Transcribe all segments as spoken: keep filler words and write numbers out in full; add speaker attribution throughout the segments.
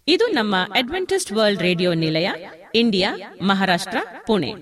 Speaker 1: ಇದು ನಮ್ಮ adventist world radio ನಿಲಯ, ಇಂಡಿಯಾ, ಮಹಾರಾಷ್ಟ್ರ, ಪುಣೆ.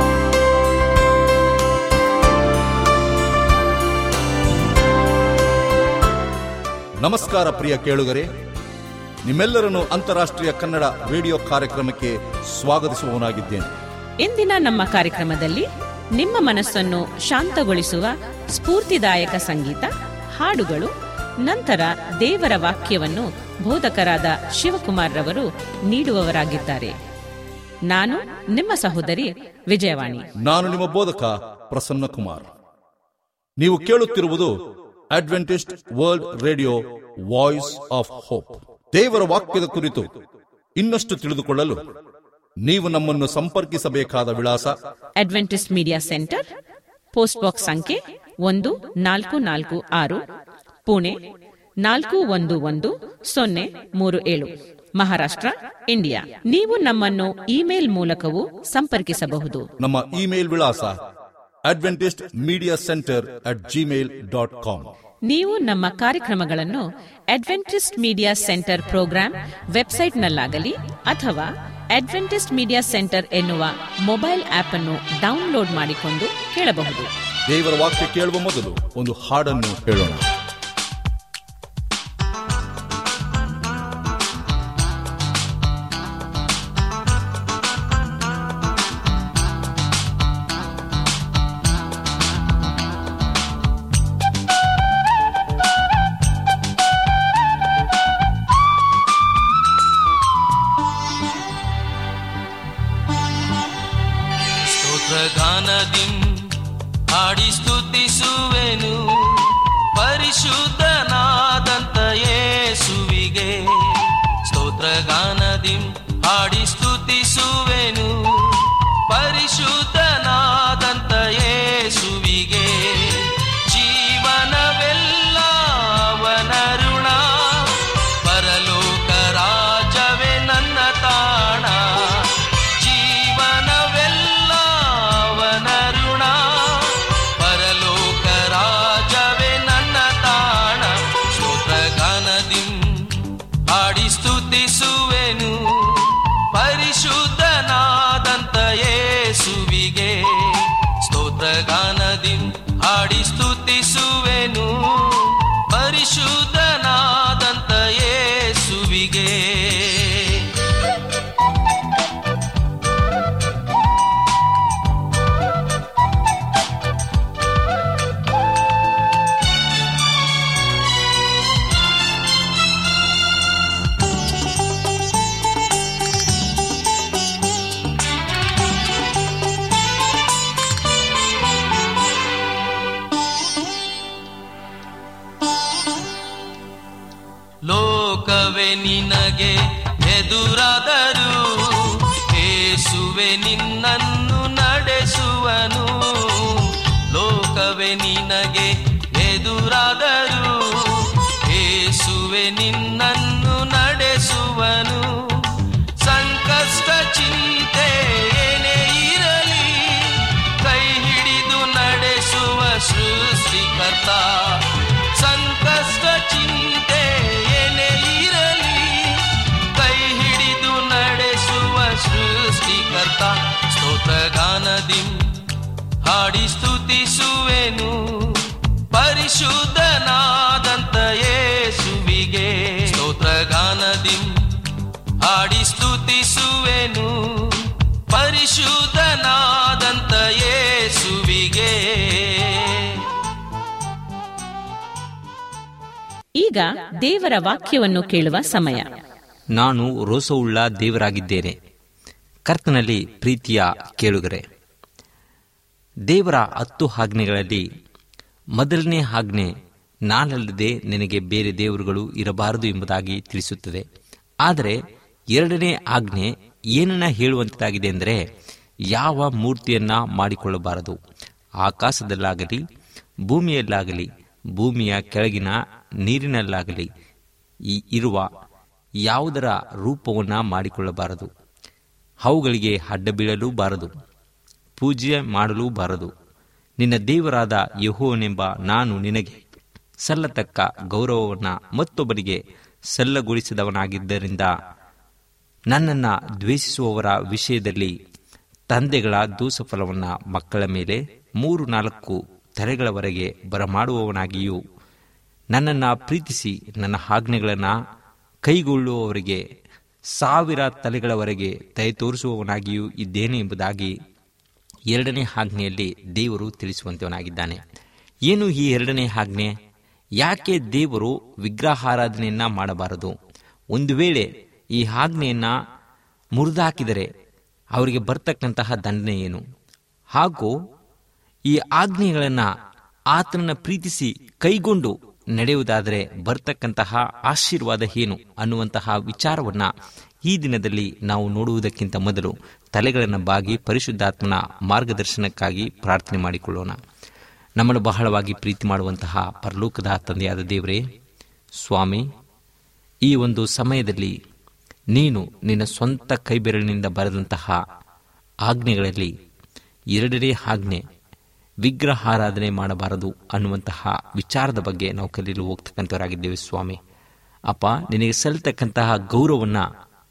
Speaker 2: ನಮಸ್ಕಾರ ಪ್ರಿಯ ಕೇಳುಗರೆ, ನಿಮ್ಮೆಲ್ಲರನ್ನು ಅಂತಾರಾಷ್ಟ್ರೀಯ ಕನ್ನಡ ರೇಡಿಯೋ ಕಾರ್ಯಕ್ರಮಕ್ಕೆ ಸ್ವಾಗತಿಸುವವನಾಗಿದ್ದೇನೆ.
Speaker 1: ಇಂದಿನ ನಮ್ಮ ಕಾರ್ಯಕ್ರಮದಲ್ಲಿ ನಿಮ್ಮ ಮನಸ್ಸನ್ನು ಶಾಂತಗೊಳಿಸುವ ಸ್ಫೂರ್ತಿದಾಯಕ ಸಂಗೀತ, ಹಾಡುಗಳು, ನಂತರ ದೇವರ ವಾಕ್ಯವನ್ನು ಬೋಧಕರಾದ ಶಿವಕುಮಾರ್ ರವರು ನೀಡುವವರಾಗಿದ್ದಾರೆ. ನಾನು ನಿಮ್ಮ ಸಹೋದರಿ ವಿಜಯವಾಣಿ.
Speaker 2: ನಾನು ನಿಮ್ಮ ಬೋಧಕ ಪ್ರಸನ್ನ ಕುಮಾರ್. ನೀವು ಕೇಳುತ್ತಿರುವುದು adventist world radio, voice of hope. ದೇವರ ವಾಕ್ಯದ ಕುರಿತು ಇನ್ನಷ್ಟು ತಿಳಿದುಕೊಳ್ಳಲು ನೀವು ನಮ್ಮನ್ನು ಸಂಪರ್ಕಿಸಬೇಕಾದ ವಿಳಾಸ:
Speaker 1: adventist media centre, post box ಸಂಖ್ಯೆ ಒಂದು ನಾಲ್ಕು ನಾಲ್ಕು ಆರು, ಪುಣೆ ನಾಲ್ಕು ಒಂದು ಒಂದು ಸೊನ್ನೆ ಮೂರು ಏಳು, ಮಹಾರಾಷ್ಟ್ರ, ಇಂಡಿಯಾ. ನೀವು ನಮ್ಮನ್ನು ಇಮೇಲ್ ಮೂಲಕವೂ ಸಂಪರ್ಕಿಸಬಹುದು.
Speaker 2: ನಮ್ಮ ಇಮೇಲ್ ವಿಳಾಸ adventist media centre at Gmail dot com.
Speaker 1: ನೀವು ನಮ್ಮ ಕಾರ್ಯಕ್ರಮಗಳನ್ನು ಅಡ್ವೆಂಟಿಸ್ಟ್ ಮೀಡಿಯಾ ಸೆಂಟರ್ ಪ್ರೋಗ್ರಾಂ ವೆಬ್ಸೈಟ್ನಲ್ಲಾಗಲಿ ಅಥವಾ ಅಡ್ವೆಂಟಿಸ್ಟ್ ಮೀಡಿಯಾ ಸೆಂಟರ್ ಎನ್ನುವ ಮೊಬೈಲ್ ಆಪ್ ಅನ್ನು ಡೌನ್ಲೋಡ್ ಮಾಡಿಕೊಂಡು ಕೇಳಬಹುದು.
Speaker 2: ದೇವರ ವಾಕ್ಯ ಕೇಳುವ ಮೊದಲು ಒಂದು ಹಾಡನ್ನು ಹೇಳೋಣ.
Speaker 3: ಗಾನದಿಂ ಹಾಡಿ ಸ್ತುತಿಸುವೆನು ಪರಿಶುದ್ಧನಾದಂತ ಯೇಸುವಿಗೆ. ಸ್ತೋತ್ರಗಾನದಿಂ ಹಾಡಿ ಸ್ತುತಿಸುವೆನು ಪರಿಶುದ್ಧನಾದಂತ ಯೇಸುವಿಗೆ. ಜೀವನವೆಲ್ಲ ಅವನ ಋಣ, ಪರಲೋಕ ರಾಜವೇ ನನ್ನ ತಾಣ. ಸ್ತುತಿಸುವೆನು ಪರಿಶುದ್ಧನಾದಂತ ಯೇಸುವಿಗೆ. ಸ್ತೋತ್ರಗಾನದಿ ಹಾಡಿ ಸ್ತುತಿಸುವೆನು ಪರಿಶುದ್ಧನಾದಂತ ಯೇಸುವಿಗೆ. ಲೋಕವೇ ನಿನಗೆ ಎದುರಾದರೂ ಯೇಸುವೆ ನಿನ್ನನ್ನು ನಡೆಸುವನು. ಲೋಕವೇ ನಿನಗೆ ಎದುರಾದರೂ ಯೇಸುವೆ ನಿನ್ನನ್ನು ನಡೆಸುವನು. ಸಂಕಷ್ಟ ಚಿಂತೆ ಏನೇ ಇರಲಿ ಕೈ ಹಿಡಿದು ನಡೆಸುವ ಸೃಷ್ಟಿಕರ್ತ. ಸಂಕಷ್ಟ ಚಿಂತೆ ಏನೇ ಇರಲಿ ಕೈ ಹಿಡಿದು ನಡೆಸುವ ಸೃಷ್ಟಿಕರ್ತ. ಸ್ತೋತ್ರಗಾನದಿ ಹಾಡಿ ಸ್ತುತಿಸುವೆನು ಪರಿಶುದ್ಧನಾದಂತ ಯೇಸುವಿಗೆ. ಸ್ತೋತ್ರಗಾನದಿ ಹಾಡಿ ಸ್ತುತಿಸುವೆನು ಪರಿಶುದ್ಧನಾದಂತ ಯೇಸುವಿಗೆ.
Speaker 1: ಈಗ ದೇವರ ವಾಕ್ಯವನ್ನು ಕೇಳುವ ಸಮಯ.
Speaker 4: ನಾನು ರೋಸವುಳ್ಳ ದೇವರಾಗಿದ್ದೇನೆ. ಕರ್ತನಲ್ಲಿ ಪ್ರೀತಿಯ ಕೇಳುಗರೆ, ದೇವರ ಹತ್ತು ಆಜ್ಞೆಗಳಲ್ಲಿ ಮೊದಲನೇ ಆಜ್ಞೆ ನಾನಲ್ಲದೆ ನಿನಗೆ ಬೇರೆ ದೇವರುಗಳು ಇರಬಾರದು ಎಂಬುದಾಗಿ ತಿಳಿಸುತ್ತದೆ. ಆದರೆ ಎರಡನೇ ಆಜ್ಞೆ ಏನನ್ನ ಹೇಳುವಂತಾಗಿದೆ ಅಂದರೆ, ಯಾವ ಮೂರ್ತಿಯನ್ನ ಮಾಡಿಕೊಳ್ಳಬಾರದು. ಆಕಾಶದಲ್ಲಾಗಲಿ ಭೂಮಿಯಲ್ಲಾಗಲಿ ಭೂಮಿಯ ಕೆಳಗಿನ ನೀರಿನಲ್ಲಾಗಲಿ ಈ ಇರುವ ಯಾವುದರ ರೂಪವನ್ನು ಮಾಡಿಕೊಳ್ಳಬಾರದು. ಅವುಗಳಿಗೆ ಅಡ್ಡ ಬೀಳಲೂ ಬಾರದು, ಪೂಜೆ ಮಾಡಲೂ ಬಾರದು. ನಿನ್ನ ದೇವರಾದ ಯೆಹೋವನೆಂಬ ನಾನು ನಿನಗೆ ಸಲ್ಲತಕ್ಕ ಗೌರವವನ್ನು ಮತ್ತೊಬ್ಬರಿಗೆ ಸಲ್ಲಗೊಳಿಸಿದವನಾಗಿದ್ದರಿಂದ ನನ್ನನ್ನು ದ್ವೇಷಿಸುವವರ ವಿಷಯದಲ್ಲಿ ತಂದೆಗಳ ದೋಷಫಲವನ್ನು ಮಕ್ಕಳ ಮೇಲೆ ಮೂರು ನಾಲ್ಕು ತಲೆಗಳವರೆಗೆ ಬರಮಾಡುವವನಾಗಿಯೂ ನನ್ನನ್ನು ಪ್ರೀತಿಸಿ ನನ್ನ ಆಜ್ಞೆಗಳನ್ನು ಕೈಗೊಳ್ಳುವವರಿಗೆ ಸಾವಿರ ತಲೆಗಳವರೆಗೆ ದಯ ತೋರಿಸುವವನಾಗಿಯೂ ಇದ್ದೇನೆ ಎಂಬುದಾಗಿ ಎರಡನೇ ಆಜ್ಞೆಯಲ್ಲಿ ದೇವರು ತಿಳಿಸುವಂತವನಾಗಿದ್ದಾನೆ. ಏನು ಈ ಎರಡನೇ ಆಜ್ಞೆ? ಯಾಕೆ ದೇವರು ವಿಗ್ರಹಾರಾಧನೆಯನ್ನ ಮಾಡಬಾರದು? ಒಂದು ವೇಳೆ ಈ ಆಜ್ಞೆಯನ್ನ ಮುರಿದಾಕಿದರೆ ಅವರಿಗೆ ಬರ್ತಕ್ಕಂತಹ ದಂಡನೆ ಏನು? ಹಾಗೂ ಈ ಆಜ್ಞೆಗಳನ್ನು ಆತನನ್ನು ಪ್ರೀತಿಸಿ ಕೈಗೊಂಡು ನಡೆಯುವುದಾದರೆ ಬರ್ತಕ್ಕಂತಹ ಆಶೀರ್ವಾದ ಏನು ಅನ್ನುವಂತಹ ವಿಚಾರವನ್ನ ಈ ದಿನದಲ್ಲಿ ನಾವು ನೋಡುವುದಕ್ಕಿಂತ ಮೊದಲು ತಲೆಗಳನ್ನು ಬಾಗಿ ಪರಿಶುದ್ಧಾತ್ಮನ ಮಾರ್ಗದರ್ಶನಕ್ಕಾಗಿ ಪ್ರಾರ್ಥನೆ ಮಾಡಿಕೊಳ್ಳೋಣ. ನಮ್ಮನ್ನು ಬಹಳವಾಗಿ ಪ್ರೀತಿ ಮಾಡುವಂತಹ ಪರಲೋಕದ ತಂದೆಯಾದ ದೇವರೇ, ಸ್ವಾಮಿ, ಈ ಒಂದು ಸಮಯದಲ್ಲಿ ನೀನು ನಿನ್ನ ಸ್ವಂತ ಕೈಬೆರಳಿನಿಂದ ಬರೆದಂತಹ ಆಜ್ಞೆಗಳಲ್ಲಿ ಎರಡನೇ ಆಜ್ಞೆ ವಿಗ್ರಹಾರಾಧನೆ ಮಾಡಬಾರದು ಅನ್ನುವಂತಹ ವಿಚಾರದ ಬಗ್ಗೆ ನಾವು ಕಲಿಯಲು ಹೋಗ್ತಕ್ಕಂಥವರಾಗಿದ್ದೇವೆ. ಸ್ವಾಮಿ ಅಪ್ಪ, ನಿನಗೆ ಸಲ್ಲತಕ್ಕಂತಹ ಗೌರವವನ್ನು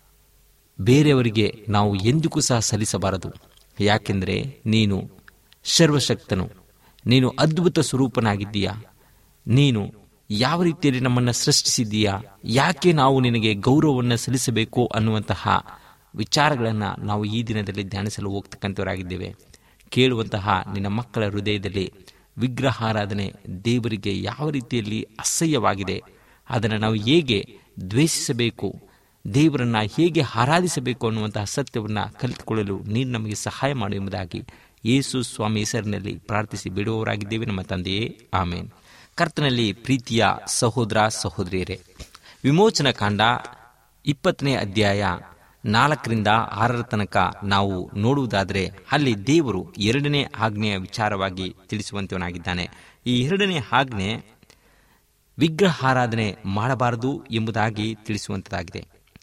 Speaker 4: ಬೇರೆಯವರಿಗೆ ನಾವು ಎಂದಿಗೂ ಸಹ ಸಲ್ಲಿಸಬಾರದು. ಯಾಕೆಂದರೆ ನೀನು ಸರ್ವಶಕ್ತನು, ನೀನು ಅದ್ಭುತ ಸ್ವರೂಪನಾಗಿದ್ದೀಯಾ, ನೀನು ಯಾವ ರೀತಿಯಲ್ಲಿ ನಮ್ಮನ್ನು ಸೃಷ್ಟಿಸಿದ್ದೀಯಾ, ಯಾಕೆ ನಾವು ನಿನಗೆ ಗೌರವವನ್ನು ಸಲ್ಲಿಸಬೇಕು ಅನ್ನುವಂತಹ ವಿಚಾರಗಳನ್ನು ನಾವು ಈ ದಿನದಲ್ಲಿ ಧ್ಯಾನಿಸಲು ಹೋಗ್ತಕ್ಕಂಥವರಾಗಿದ್ದೇವೆ. ಕೇಳುವಂತಹ ನಿನ್ನ ಮಕ್ಕಳ ಹೃದಯದಲ್ಲಿ ವಿಗ್ರಹಾರಾಧನೆ ದೇವರಿಗೆ ಯಾವ ರೀತಿಯಲ್ಲಿ ಅಸಹ್ಯವಾಗಿದೆ, ಅದನ್ನು ನಾವು ಹೇಗೆ ದ್ವೇಷಿಸಬೇಕು, ದೇವರನ್ನು ಹೇಗೆ ಆರಾಧಿಸಬೇಕು ಅನ್ನುವಂತಹ ಸತ್ಯವನ್ನು ಕಲಿತುಕೊಳ್ಳಲು ನೀನು ನಮಗೆ ಸಹಾಯ ಮಾಡು ಎಂಬುದಾಗಿ ಯೇಸು ಸ್ವಾಮಿ ಹೆಸರಿನಲ್ಲಿ ಪ್ರಾರ್ಥಿಸಿ ಬಿಡುವವರಾಗಿದ್ದೇವೆ ನಮ್ಮ ತಂದೆಯೇ, ಆಮೇನ್. ಕರ್ತನಲ್ಲಿ ಪ್ರೀತಿಯ ಸಹೋದರ ಸಹೋದರಿಯರೇ, ವಿಮೋಚನಾ ಕಾಂಡ ಇಪ್ಪತ್ತನೇ ಅಧ್ಯಾಯ ನಾಲ್ಕರಿಂದ ಆರರ ತನಕ ನಾವು ನೋಡುವುದಾದರೆ ಅಲ್ಲಿ ದೇವರು ಎರಡನೇ ಆಜ್ಞೆಯ ವಿಚಾರವಾಗಿ ತಿಳಿಸುವಂತವನಾಗಿದ್ದಾನೆ. ಈ ಎರಡನೇ ಆಜ್ಞೆ ವಿಗ್ರಹಾರಾಧನೆ ಮಾಡಬಾರದು ಎಂಬುದಾಗಿ ತಿಳಿಸುವಂತದಾಗಿದೆ.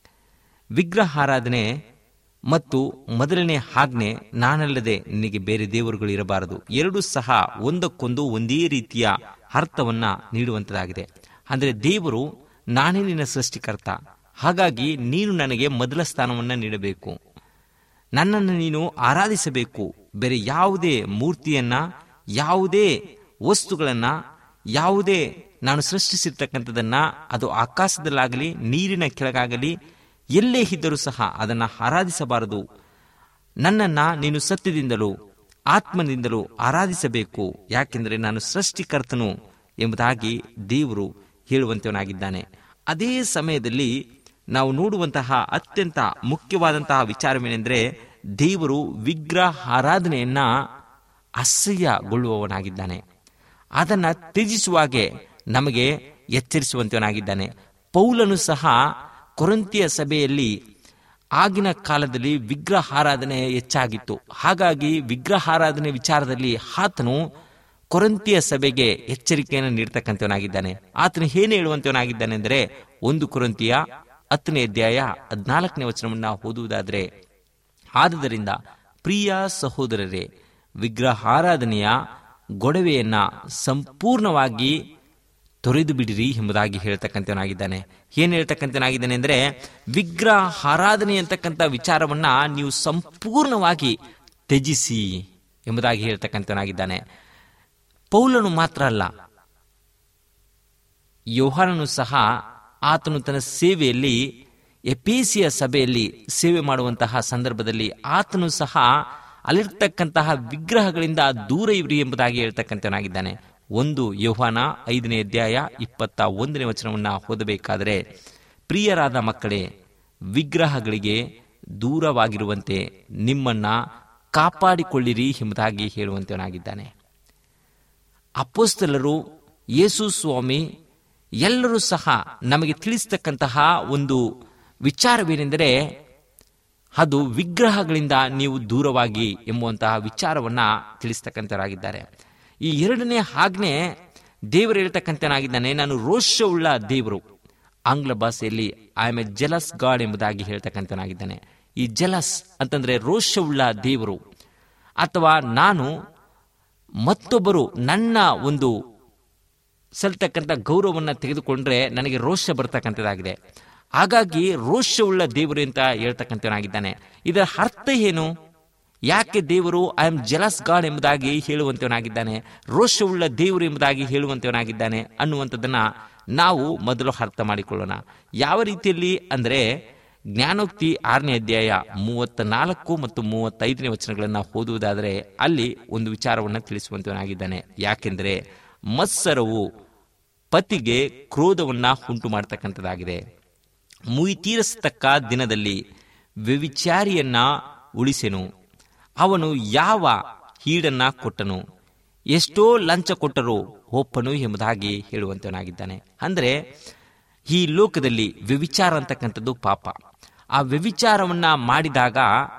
Speaker 4: ವಿಗ್ರಹಾರಾಧನೆ ಮತ್ತು ಮೊದಲನೇ ಆಜ್ಞೆ ನಾನಲ್ಲದೆ ನಿನಗೆ ಬೇರೆ ದೇವರುಗಳು ಇರಬಾರದು, ಎರಡೂ ಸಹ ಒಂದಕ್ಕೊಂದು ಒಂದೇ ರೀತಿಯ ಅರ್ಥವನ್ನ ನೀಡುವಂತದಾಗಿದೆ. ಅಂದರೆ ದೇವರು ನಾನೇ ನಿನ್ನ ಸೃಷ್ಟಿಕರ್ತ, ಹಾಗಾಗಿ ನೀನು ನನಗೆ ಮೊದಲ ಸ್ಥಾನವನ್ನು ನೀಡಬೇಕು, ನನ್ನನ್ನು ನೀನು ಆರಾಧಿಸಬೇಕು. ಬೇರೆ ಯಾವುದೇ ಮೂರ್ತಿಯನ್ನ, ಯಾವುದೇ ವಸ್ತುಗಳನ್ನ, ಯಾವುದೇ ನಾನು ಸೃಷ್ಟಿಸಿರ್ತಕ್ಕಂಥದನ್ನ, ಅದು ಆಕಾಶದಲ್ಲಾಗಲಿ ನೀರಿನ ಕೆಳಗಾಗಲಿ ಎಲ್ಲೇ ಇದ್ದರೂ ಸಹ ಅದನ್ನು ಆರಾಧಿಸಬಾರದು. ನನ್ನನ್ನು ನೀನು ಸತ್ಯದಿಂದಲೂ ಆತ್ಮದಿಂದಲೂ ಆರಾಧಿಸಬೇಕು, ಯಾಕೆಂದರೆ ನಾನು ಸೃಷ್ಟಿಕರ್ತನು ಎಂಬುದಾಗಿ ದೇವರು ಹೇಳುವಂತವನಾಗಿದ್ದಾನೆ. ಅದೇ ಸಮಯದಲ್ಲಿ ನಾವು ನೋಡುವಂತಹ ಅತ್ಯಂತ ಮುಖ್ಯವಾದಂತಹ ವಿಚಾರವೇನೆಂದರೆ, ದೇವರು ವಿಗ್ರಹ ಆರಾಧನೆಯನ್ನ ಅಸಹ್ಯಗೊಳ್ಳುವವನಾಗಿದ್ದಾನೆ. ಅದನ್ನು ತ್ಯಜಿಸುವಾಗೆ ನಮಗೆ ಎಚ್ಚರಿಸುವಂತವನಾಗಿದ್ದಾನೆ. ಪೌಲನು ಸಹ ಕೊರಿಂಥಿಯ ಸಭೆಯಲ್ಲಿ ಆಗಿನ ಕಾಲದಲ್ಲಿ ವಿಗ್ರಹಾರಾಧನೆ ಹೆಚ್ಚಾಗಿತ್ತು. ಹಾಗಾಗಿ ವಿಗ್ರಹಾರಾಧನೆ ವಿಚಾರದಲ್ಲಿ ಆತನು ಕೊರಿಂಥಿಯ ಸಭೆಗೆ ಎಚ್ಚರಿಕೆಯನ್ನು ನೀಡತಕ್ಕಂಥವನಾಗಿದ್ದಾನೆ. ಆತನು ಏನು ಹೇಳುವಂತವನಾಗಿದ್ದಾನೆ ಅಂದರೆ, ಒಂದು ಕೊರಿಂಥಿಯ ಹತ್ತನೇ ಅಧ್ಯಾಯ ಹದಿನಾಲ್ಕನೇ ವಚನವನ್ನು ಓದುವುದಾದರೆ, ಆದುದರಿಂದ ಪ್ರಿಯ ಸಹೋದರರೇ, ವಿಗ್ರಹಾರಾಧನೆಯ ಗೊಡವೆಯನ್ನ ಸಂಪೂರ್ಣವಾಗಿ ತೊರೆದು ಬಿಡಿರಿ ಎಂಬುದಾಗಿ ಹೇಳ್ತಕ್ಕಂಥವನಾಗಿದ್ದಾನೆ. ಏನು ಹೇಳ್ತಕ್ಕಂಥವನಾಗಿದ್ದಾನೆ ಅಂದರೆ, ವಿಗ್ರಹ ಆರಾಧನೆ ಅಂತಕ್ಕಂಥ ವಿಚಾರವನ್ನ ನೀವು ಸಂಪೂರ್ಣವಾಗಿ ತ್ಯಜಿಸಿ ಎಂಬುದಾಗಿ ಹೇಳ್ತಕ್ಕಂಥವನಾಗಿದ್ದಾನೆ. ಪೌಲನು ಮಾತ್ರ ಅಲ್ಲ, ಯೋಹಾನನು ಸಹ ಆತನು ತನ್ನ ಸೇವೆಯಲ್ಲಿ ಎಪೇಸಿಯ ಸಭೆಯಲ್ಲಿ ಸೇವೆ ಮಾಡುವಂತಹ ಸಂದರ್ಭದಲ್ಲಿ ಆತನು ಸಹ ಅಲ್ಲಿರ್ತಕ್ಕಂತಹ ವಿಗ್ರಹಗಳಿಂದ ದೂರ ಇವ್ರಿ ಎಂಬುದಾಗಿ ಹೇಳ್ತಕ್ಕಂಥವನಾಗಿದ್ದಾನೆ. ಒಂದು ಯೋಹಾನ ಐದನೇ ಅಧ್ಯಾಯ ಇಪ್ಪತ್ತ ಒಂದನೇ ವಚನವನ್ನು ಓದಬೇಕಾದರೆ, ಪ್ರಿಯರಾದ ಮಕ್ಕಳೇ, ವಿಗ್ರಹಗಳಿಗೆ ದೂರವಾಗಿರುವಂತೆ ನಿಮ್ಮನ್ನ ಕಾಪಾಡಿಕೊಳ್ಳಿರಿ ಎಂಬುದಾಗಿ ಹೇಳುವಂತವನಾಗಿದ್ದಾನೆ. ಅಪೊಸ್ತಲರು, ಯೇಸು ಸ್ವಾಮಿ ಎಲ್ಲರೂ ಸಹ ನಮಗೆ ತಿಳಿಸ್ತಕ್ಕಂತಹ ಒಂದು ವಿಚಾರವೇನೆಂದರೆ, ಅದು ವಿಗ್ರಹಗಳಿಂದ ನೀವು ದೂರವಾಗಿ ಎಂಬುವಂತಹ ವಿಚಾರವನ್ನ ತಿಳಿಸ್ತಕ್ಕಂಥವರಾಗಿದ್ದಾರೆ. ಈ ಎರಡನೇ ಆಜ್ಞೆ ದೇವರು ಹೇಳ್ತಕ್ಕಂಥನಾಗಿದ್ದಾನೆ, ನಾನು ರೋಷವುಳ್ಳ ದೇವರು. ಆಂಗ್ಲ ಭಾಷೆಯಲ್ಲಿ I am a jealous God ಎಂಬುದಾಗಿ ಹೇಳ್ತಕ್ಕಂಥನಾಗಿದ್ದಾನೆ. ಈ ಜೆಲಸ್ ಅಂತಂದ್ರೆ ರೋಷವುಳ್ಳ ದೇವರು, ಅಥವಾ ನಾನು ಮತ್ತೊಬ್ಬರು ನನ್ನ ಒಂದು ಸಲ್ತಕ್ಕಂಥ ಗೌರವವನ್ನು ತೆಗೆದುಕೊಂಡ್ರೆ ನನಗೆ ರೋಷ ಬರ್ತಕ್ಕಂಥದ್ದಾಗಿದೆ. ಹಾಗಾಗಿ ರೋಷವುಳ್ಳ ದೇವರು ಅಂತ ಹೇಳ್ತಕ್ಕಂಥವನಾಗಿದ್ದಾನೆ. ಇದರ ಅರ್ಥ ಏನು? ಯಾಕೆ ದೇವರು ಐ ಆಮ್ ಜೆಲಸ್ ಗಾಡ್ ಎಂಬುದಾಗಿ ಹೇಳುವಂತವನಾಗಿದ್ದಾನೆ, ರೋಷವುಳ್ಳ ದೇವರು ಎಂಬುದಾಗಿ ಹೇಳುವಂತವನಾಗಿದ್ದಾನೆ ಅನ್ನುವಂಥದ್ದನ್ನ ನಾವು ಮೊದಲು ಅರ್ಥ ಮಾಡಿಕೊಳ್ಳೋಣ. ಯಾವ ರೀತಿಯಲ್ಲಿ ಅಂದರೆ, ಜ್ಞಾನೋಕ್ತಿ ಆರನೇ ಅಧ್ಯಾಯ ಮೂವತ್ತ ನಾಲ್ಕು ಮತ್ತು ಮೂವತ್ತೈದನೇ ವಚನಗಳನ್ನು ಓದುವುದಾದರೆ ಅಲ್ಲಿ ಒಂದು ವಿಚಾರವನ್ನು ತಿಳಿಸುವಂತವನಾಗಿದ್ದಾನೆ. ಯಾಕೆಂದರೆ ಮತ್ಸರವು ಪತಿಗೆ ಕ್ರೋಧವನ್ನ ಉಂಟು ಮಾಡತಕ್ಕಂಥದ್ದಾಗಿದೆ. ಮುಯಿ ತೀರಿಸತಕ್ಕ ದಿನದಲ್ಲಿ ವ್ಯಭಿಚಾರಿಯನ್ನ ಉಳಿಸೆನು, ಅವನು ಯಾವ ಹೀಡನ್ನ ಕೊಟ್ಟನು, ಎಷ್ಟೋ ಲಂಚ ಕೊಟ್ಟರು ಒಪ್ಪನು ಎಂಬುದಾಗಿ ಹೇಳುವಂತವನಾಗಿದ್ದಾನೆ. ಅಂದರೆ ಈ ಲೋಕದಲ್ಲಿ ವ್ಯಭಿಚಾರ ಅಂತಕ್ಕಂಥದ್ದು ಪಾಪ. ಆ ವ್ಯಭಿಚಾರವನ್ನ ಮಾಡಿದಾಗ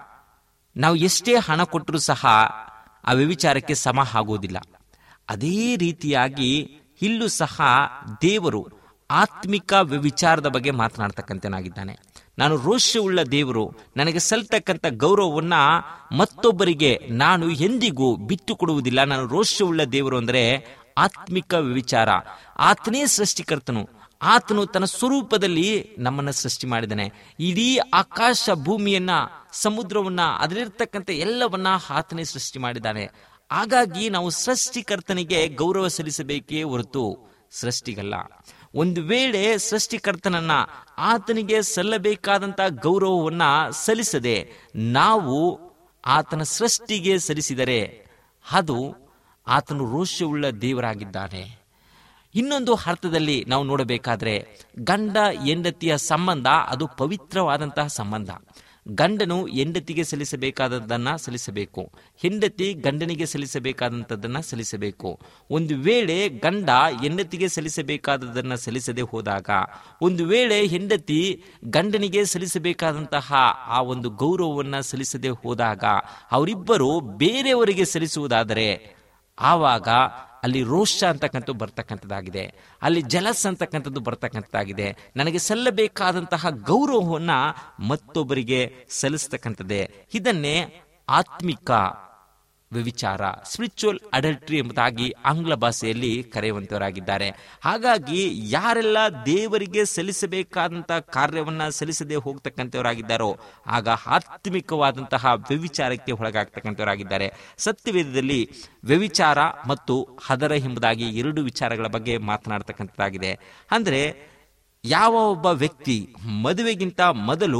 Speaker 4: ನಾವು ಎಷ್ಟೇ ಹಣ ಕೊಟ್ಟರೂ ಸಹ ಆ ವ್ಯಭಿಚಾರಕ್ಕೆ ಸಮ ಆಗುವುದಿಲ್ಲ. ಅದೇ ರೀತಿಯಾಗಿ ಇಲ್ಲೂ ಸಹ ದೇವರು ಆತ್ಮಿಕ ವ್ಯಭಿಚಾರದ ಬಗ್ಗೆ ಮಾತನಾಡ್ತಕ್ಕಂಥನಾಗಿದ್ದಾನೆ. ನಾನು ರೋಷವುಳ್ಳ ದೇವರು, ನನಗೆ ಸಲ್ತಕ್ಕಂಥ ಗೌರವವನ್ನ ಮತ್ತೊಬ್ಬರಿಗೆ ನಾನು ಎಂದಿಗೂ ಬಿಟ್ಟು ಕೊಡುವುದಿಲ್ಲ. ನಾನು ರೋಷವುಳ್ಳ ದೇವರು ಅಂದರೆ ಆತ್ಮಿಕ ವ್ಯಭಿಚಾರ. ಆತನೇ ಸೃಷ್ಟಿಕರ್ತನು, ಆತನು ತನ್ನ ಸ್ವರೂಪದಲ್ಲಿ ನಮ್ಮನ್ನು ಸೃಷ್ಟಿ ಮಾಡಿದ್ದಾನೆ. ಇಡೀ ಆಕಾಶ ಭೂಮಿಯನ್ನ, ಸಮುದ್ರವನ್ನ, ಅದರಲ್ಲಿರ್ತಕ್ಕಂಥ ಎಲ್ಲವನ್ನ ಆತನೇ ಸೃಷ್ಟಿ ಮಾಡಿದ್ದಾನೆ. ಹಾಗಾಗಿ ನಾವು ಸೃಷ್ಟಿಕರ್ತನಿಗೆ ಗೌರವ ಸಲ್ಲಿಸಬೇಕೇ ಹೊರತು ಸೃಷ್ಟಿಗಲ್ಲ. ಒಂದು ವೇಳೆ ಸೃಷ್ಟಿಕರ್ತನನ್ನ, ಆತನಿಗೆ ಸಲ್ಲಬೇಕಾದಂತ ಗೌರವವನ್ನ ಸಲ್ಲಿಸದೆ ನಾವು ಆತನ ಸೃಷ್ಟಿಗೆ ಸಲ್ಲಿಸಿದರೆ ಅದು ಆತನು ರೋಷವುಳ್ಳ ದೇವರಾಗಿದ್ದಾನೆ. ಇನ್ನೊಂದು ಅರ್ಥದಲ್ಲಿ ನಾವು ನೋಡಬೇಕಾದ್ರೆ, ಗಂಡ ಹೆಂಡತಿಯ ಸಂಬಂಧ ಅದು ಪವಿತ್ರವಾದಂತಹ ಸಂಬಂಧ. ಗಂಡನು ಹೆಂಡತಿಗೆ ಸಲ್ಲಿಸಬೇಕಾದದ್ದನ್ನ ಸಲ್ಲಿಸಬೇಕು, ಹೆಂಡತಿ ಗಂಡನಿಗೆ ಸಲ್ಲಿಸಬೇಕಾದಂಥದ್ದನ್ನ ಸಲ್ಲಿಸಬೇಕು. ಒಂದು ವೇಳೆ ಗಂಡ ಹೆಂಡತಿಗೆ ಸಲ್ಲಿಸಬೇಕಾದದ್ದನ್ನ ಸಲ್ಲಿಸದೆ ಹೋದಾಗ, ಒಂದು ವೇಳೆ ಹೆಂಡತಿ ಗಂಡನಿಗೆ ಸಲ್ಲಿಸಬೇಕಾದಂತಹ ಆ ಒಂದು ಗೌರವವನ್ನ ಸಲ್ಲಿಸದೆ ಹೋದಾಗ, ಅವರಿಬ್ಬರು ಬೇರೆಯವರಿಗೆ ಸಲ್ಲಿಸುವುದಾದರೆ ಆವಾಗ ಅಲ್ಲಿ ರೋಷ ಅಂತಕ್ಕಂಥದ್ದು ಬರ್ತಕ್ಕಂಥದ್ದಾಗಿದೆ, ಅಲ್ಲಿ ಜಲಸ್ ಅಂತಕ್ಕಂಥದ್ದು ಬರ್ತಕ್ಕಂಥದ್ದಾಗಿದೆ. ನನಗೆ ಸಲ್ಲಬೇಕಾದಂತಹ ಗೌರವವನ್ನ ಮತ್ತೊಬ್ಬರಿಗೆ ಸಲ್ಲಿಸ್ತಕ್ಕಂಥದ್ದೇ. ಇದನ್ನೇ ಆತ್ಮಿಕ ವ್ಯಭಿಚಾರ, ಸ್ಪಿರಿಚುವಲ್ ಅಡಲ್ಟ್ರಿ ಎಂಬುದಾಗಿ ಆಂಗ್ಲ ಭಾಷೆಯಲ್ಲಿ ಕರೆಯುವಂತವರಾಗಿದ್ದಾರೆ. ಹಾಗಾಗಿ ಯಾರೆಲ್ಲ ದೇವರಿಗೆ ಸಲ್ಲಿಸಬೇಕಾದಂತಹ ಕಾರ್ಯವನ್ನ ಸಲ್ಲಿಸದೆ ಹೋಗ್ತಕ್ಕಂಥವರಾಗಿದ್ದಾರೋ ಆಗ ಆತ್ಮಿಕವಾದಂತಹ ವ್ಯಭಿಚಾರಕ್ಕೆ ಒಳಗಾಗ್ತಕ್ಕಂಥವರಾಗಿದ್ದಾರೆ. ಸತ್ಯವೇದದಲ್ಲಿ ವ್ಯಭಿಚಾರ ಮತ್ತು ಹದರ ಎಂಬುದಾಗಿ ಎರಡು ವಿಚಾರಗಳ ಬಗ್ಗೆ ಮಾತನಾಡ್ತಕ್ಕಂಥದ್ದಾಗಿದೆ. ಅಂದ್ರೆ ಯಾವ ಒಬ್ಬ ವ್ಯಕ್ತಿ ಮದುವೆಗಿಂತ ಮೊದಲು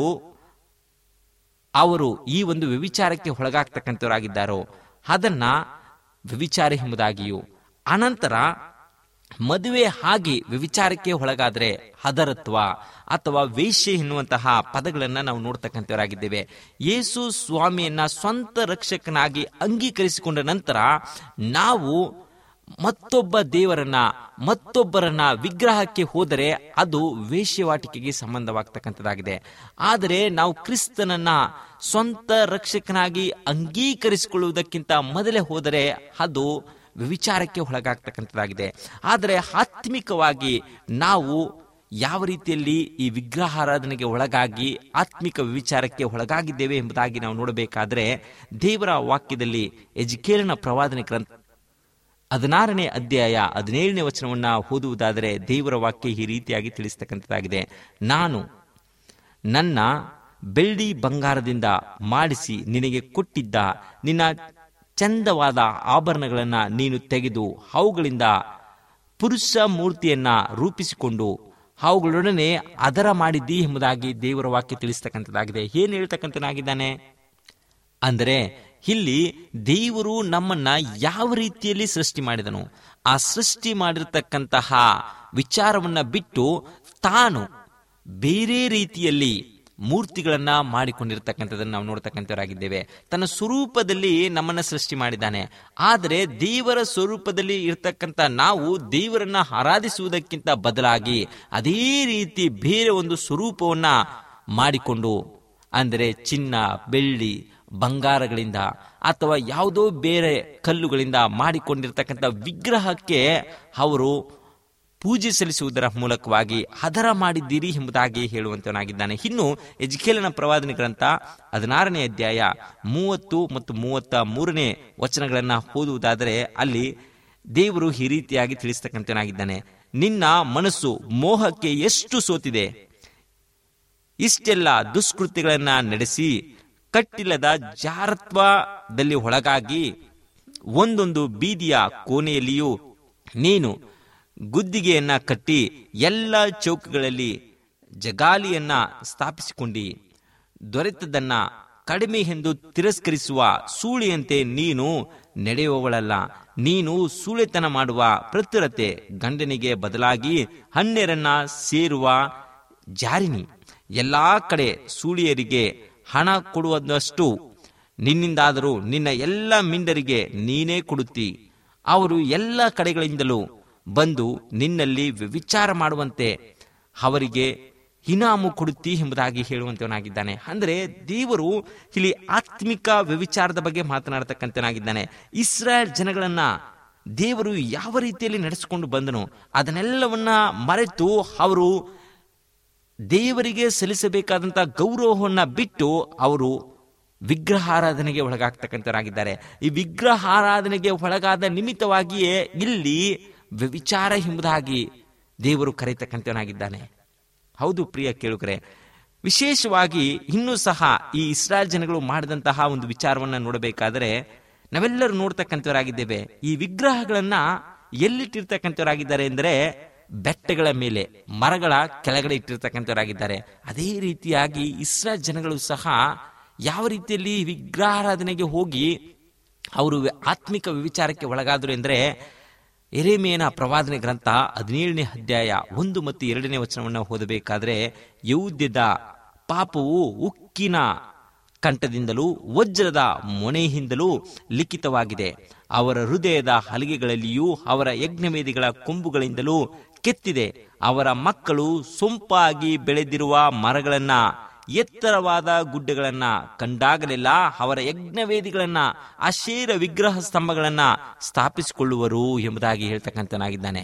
Speaker 4: ಅವರು ಈ ಒಂದು ವ್ಯಭಿಚಾರಕ್ಕೆ ಒಳಗಾಗ್ತಕ್ಕಂಥವರಾಗಿದ್ದಾರೋ ಅದನ್ನ ವ್ಯಭಿಚಾರ ಎಂಬುದಾಗಿಯೂ, ಅನಂತರ ಮದುವೆ ಆಗಿ ವ್ಯಭಿಚಾರಕ್ಕೆ ಒಳಗಾದ್ರೆ ಹದರತ್ವ ಅಥವಾ ವೇಶ್ಯೆ ಎನ್ನುವಂತಹ ಪದಗಳನ್ನ ನಾವು ನೋಡ್ತಕ್ಕಂಥವರಾಗಿದ್ದೇವೆ. ಯೇಸು ಸ್ವಾಮಿಯನ್ನ ಸ್ವಂತ ರಕ್ಷಕನಾಗಿ ಅಂಗೀಕರಿಸಿಕೊಂಡ ನಂತರ ನಾವು ಮತ್ತೊಬ್ಬ ದೇವರನ್ನ, ಮತ್ತೊಬ್ಬರನ್ನ ವಿಗ್ರಹಕ್ಕೆ ಹೋದರೆ ಅದು ವೇಶ್ಯವಾಟಿಕೆಗೆ ಸಂಬಂಧವಾಗ್ತಕ್ಕಂಥದ್ದಾಗಿದೆ. ಆದರೆ ನಾವು ಕ್ರಿಸ್ತನನ್ನ ಸ್ವಂತ ರಕ್ಷಕನಾಗಿ ಅಂಗೀಕರಿಸಿಕೊಳ್ಳುವುದಕ್ಕಿಂತ ಮೊದಲೇ ಹೋದರೆ ಅದು ವ್ಯಭಿಚಾರಕ್ಕೆ ಒಳಗಾಗ್ತಕ್ಕಂಥದ್ದಾಗಿದೆ. ಆದರೆ ಆತ್ಮಿಕವಾಗಿ ನಾವು ಯಾವ ರೀತಿಯಲ್ಲಿ ಈ ವಿಗ್ರಹಾರಾಧನೆಗೆ ಒಳಗಾಗಿ ಆತ್ಮಿಕ ವ್ಯಭಿಚಾರಕ್ಕೆ ಒಳಗಾಗಿದ್ದೇವೆ ಎಂಬುದಾಗಿ ನಾವು ನೋಡಬೇಕಾದ್ರೆ, ದೇವರ ವಾಕ್ಯದಲ್ಲಿ ಎಜ್ಕೇಲನ ಪ್ರವಾದನೆ ಗ್ರಂಥ ಹದಿನಾರನೇ ಅಧ್ಯಾಯ ಹದಿನೇಳನೇ ವಚನವನ್ನ ಓದುವುದಾದರೆ ದೇವರ ವಾಕ್ಯ ಈ ರೀತಿಯಾಗಿ ತಿಳಿಸ್ತಕ್ಕಂಥದ್ದಾಗಿದೆ. ನಾನು ನನ್ನ ಬೆಳ್ಳಿ ಬಂಗಾರದಿಂದ ಮಾಡಿಸಿ ನಿನಗೆ ಕೊಟ್ಟಿದ್ದ ನಿನ್ನ ಚಂದವಾದ ಆಭರಣಗಳನ್ನ ನೀನು ತೆಗೆದು ಅವುಗಳಿಂದ ಪುರುಷ ಮೂರ್ತಿಯನ್ನ ರೂಪಿಸಿಕೊಂಡು ಅವುಗಳೊಡನೆ ಅದರ ಮಾಡಿದ್ದಿ ಎಂಬುದಾಗಿ ದೇವರ ವಾಕ್ಯ ತಿಳಿಸ್ತಕ್ಕಂಥದ್ದಾಗಿದೆ. ಏನು ಹೇಳ್ತಕ್ಕಂಥನಾಗಿದ್ದಾನೆ ಅಂದರೆ, ಇಲ್ಲಿ ದೇವರು ನಮ್ಮನ್ನ ಯಾವ ರೀತಿಯಲ್ಲಿ ಸೃಷ್ಟಿ ಮಾಡಿದನು, ಆ ಸೃಷ್ಟಿ ಮಾಡಿರ್ತಕ್ಕಂತಹ ವಿಚಾರವನ್ನ ಬಿಟ್ಟು ತಾನು ಬೇರೆ ರೀತಿಯಲ್ಲಿ ಮೂರ್ತಿಗಳನ್ನ ಮಾಡಿಕೊಂಡಿರ್ತಕ್ಕಂಥದನ್ನು ನಾವು ನೋಡ್ತಕ್ಕಂಥವರಾಗಿದ್ದೇವೆ. ತನ್ನ ಸ್ವರೂಪದಲ್ಲಿ ನಮ್ಮನ್ನ ಸೃಷ್ಟಿ ಮಾಡಿದ್ದಾನೆ. ಆದರೆ ದೇವರ ಸ್ವರೂಪದಲ್ಲಿ ಇರ್ತಕ್ಕಂಥ ನಾವು ದೇವರನ್ನ ಆರಾಧಿಸುವುದಕ್ಕಿಂತ ಬದಲಾಗಿ ಅದೇ ರೀತಿ ಬೇರೆ ಒಂದು ಸ್ವರೂಪವನ್ನ ಮಾಡಿಕೊಂಡು, ಅಂದರೆ ಚಿನ್ನ, ಬೆಳ್ಳಿ, ಬಂಗಾರಗಳಿಂದ ಅಥವಾ ಯಾವುದೋ ಬೇರೆ ಕಲ್ಲುಗಳಿಂದ ಮಾಡಿಕೊಂಡಿರ್ತಕ್ಕಂಥ ವಿಗ್ರಹಕ್ಕೆ ಅವರು ಪೂಜೆ ಸಲ್ಲಿಸುವುದರ ಮೂಲಕವಾಗಿ ಹದರ ಮಾಡಿದ್ದೀರಿ ಎಂಬುದಾಗಿ ಹೇಳುವಂತವನಾಗಿದ್ದಾನೆ. ಇನ್ನು ಎಜ್ಕೇಲನ ಪ್ರವಾದನೆ ಗ್ರಂಥ ಹದಿನಾರನೇ ಅಧ್ಯಾಯ ಮೂವತ್ತು ಮತ್ತು ಮೂವತ್ತ ಮೂರನೇ ವಚನಗಳನ್ನ ಓದುವುದಾದರೆ ಅಲ್ಲಿ ದೇವರು ಈ ರೀತಿಯಾಗಿ ತಿಳಿಸ್ತಕ್ಕಂಥವನಾಗಿದ್ದಾನೆ. ನಿನ್ನ ಮನಸ್ಸು ಮೋಹಕ್ಕೆ ಎಷ್ಟು ಸೋತಿದೆ, ಇಷ್ಟೆಲ್ಲ ದುಷ್ಕೃತ್ಯಗಳನ್ನ ನಡೆಸಿ ಕಟ್ಟಿಲ್ಲದ ಜಾರತ್ವದಲ್ಲಿ ಒಳಗಾಗಿ ಒಂದೊಂದು ಬೀದಿಯ ಕೋಣೆಯಲ್ಲಿಯೂ ನೀನು ಗುದ್ದಿಗೆಯನ್ನ ಕಟ್ಟಿ ಎಲ್ಲ ಚೌಕಗಳಲ್ಲಿ ಜಗಾಲಿಯನ್ನ ಸ್ಥಾಪಿಸಿಕೊಂಡಿ. ದೊರೆತದನ್ನ ಕಡಿಮೆ ಎಂದು ತಿರಸ್ಕರಿಸುವ ಸೂಳಿಯಂತೆ ನೀನು ನಡೆಯುವವಳಲ್ಲ. ನೀನು ಸೂಳೆತನ ಮಾಡುವ ಪ್ರತಿರತೆ, ಗಂಡನಿಗೆ ಬದಲಾಗಿ ಹನ್ನೆರನ್ನ ಸೇರುವ ಜಾರಿನಿ. ಎಲ್ಲಾ ಕಡೆ ಸೂಳಿಯರಿಗೆ ಹಣ ಕೊಡುವುದಷ್ಟು ನಿನ್ನಿಂದಾದರೂ ನಿನ್ನ ಎಲ್ಲ ಮಿಂಡರಿಗೆ ನೀನೇ ಕೊಡುತ್ತಿ. ಅವರು ಎಲ್ಲ ಕಡೆಗಳಿಂದಲೂ ಬಂದು ನಿನ್ನಲ್ಲಿ ವಿಚಾರ ಮಾಡುವಂತೆ ಅವರಿಗೆ ಇನಾಮು ಕೊಡುತ್ತಿ ಎಂಬುದಾಗಿ ಹೇಳುವಂತವನಾಗಿದ್ದಾನೆ. ಅಂದರೆ ದೇವರು ಇಲ್ಲಿ ಆತ್ಮಿಕ ವ್ಯಭಿಚಾರದ ಬಗ್ಗೆ ಮಾತನಾಡತಕ್ಕಂತನಾಗಿದ್ದಾನೆ. ಇಸ್ರಾಯೇಲ್ ಜನಗಳನ್ನ ದೇವರು ಯಾವ ರೀತಿಯಲ್ಲಿ ನಡೆಸಿಕೊಂಡು ಬಂದನು ಅದನ್ನೆಲ್ಲವನ್ನ ಮರೆತು ಅವರು ದೇವರಿಗೆ ಸಲ್ಲಿಸಬೇಕಾದಂತ ಗೌರವವನ್ನ ಬಿಟ್ಟು ಅವರು ವಿಗ್ರಹಾರಾಧನೆಗೆ ಒಳಗಾಗ್ತಕ್ಕಂಥವರಾಗಿದ್ದಾರೆ. ಈ ವಿಗ್ರಹಾರಾಧನೆಗೆ ಒಳಗಾದ ನಿಮಿತ್ತವಾಗಿಯೇ ಇಲ್ಲಿ ವ್ಯಭಿಚಾರ ಎಂಬುದಾಗಿ ದೇವರು ಕರೆಯತಕ್ಕಂಥವನಾಗಿದ್ದಾನೆ. ಹೌದು ಪ್ರಿಯ ಕೇಳುಗರೆ, ವಿಶೇಷವಾಗಿ ಇನ್ನೂ ಸಹ ಈ ಇಸ್ರಾಯೇಲ್ ಜನಗಳು ಮಾಡಿದಂತಹ ಒಂದು ವಿಚಾರವನ್ನ ನೋಡಬೇಕಾದರೆ ನಾವೆಲ್ಲರೂ ನೋಡ್ತಕ್ಕಂಥವರಾಗಿದ್ದೇವೆ. ಈ ವಿಗ್ರಹಗಳನ್ನ ಎಲ್ಲಿಟ್ಟಿರ್ತಕ್ಕಂಥವರಾಗಿದ್ದಾರೆ ಅಂದರೆ ಬೆಟ್ಟಗಳ ಮೇಲೆ, ಮರಗಳ ಕೆಳಗಡೆ ಇಟ್ಟಿರ್ತಕ್ಕಂಥವರಾಗಿದ್ದಾರೆ. ಅದೇ ರೀತಿಯಾಗಿ ಇಸ್ರಾಯೇಲ್ ಜನಗಳು ಸಹ ಯಾವ ರೀತಿಯಲ್ಲಿ ವಿಗ್ರಹಾರಾಧನೆಗೆ ಹೋಗಿ ಅವರು ಆತ್ಮಿಕ ವಿಚಾರಕ್ಕೆ ಒಳಗಾದರು ಎಂದರೆ ಯೆರೆಮೀಯನ ಪ್ರವಾದನೆ ಗ್ರಂಥ ಹದಿನೇಳನೇ ಅಧ್ಯಾಯ ಒಂದು ಮತ್ತು ಎರಡನೇ ವಚನವನ್ನು ಓದಬೇಕಾದ್ರೆ, ಯೆಹೂದ್ಯದ ಪಾಪವು ಉಕ್ಕಿನ ಕಂಠದಿಂದಲೂ ವಜ್ರದ ಮೊನೆಯಿಂದಲೂ ಲಿಖಿತವಾಗಿದೆ. ಅವರ ಹೃದಯದ ಹಲಿಗೆಗಳಲ್ಲಿಯೂ ಅವರ ಯಜ್ಞವೇದಿಗಳ ಕೊಂಬುಗಳಿಂದಲೂ ಕೆತ್ತಿದೆ. ಅವರ ಮಕ್ಕಳು ಸೊಂಪಾಗಿ ಬೆಳೆದಿರುವ ಮರಗಳನ್ನ, ಎತ್ತರವಾದ ಗುಡ್ಡಗಳನ್ನ ಕಂಡಾಗಲೆಲ್ಲ ಅವರ ಯಜ್ಞವೇದಿಗಳನ್ನ, ಅಶೇರ ವಿಗ್ರಹ ಸ್ತಂಭಗಳನ್ನ ಸ್ಥಾಪಿಸಿಕೊಳ್ಳುವರು ಎಂಬುದಾಗಿ ಹೇಳ್ತಕ್ಕಂಥನಾಗಿದ್ದಾನೆ.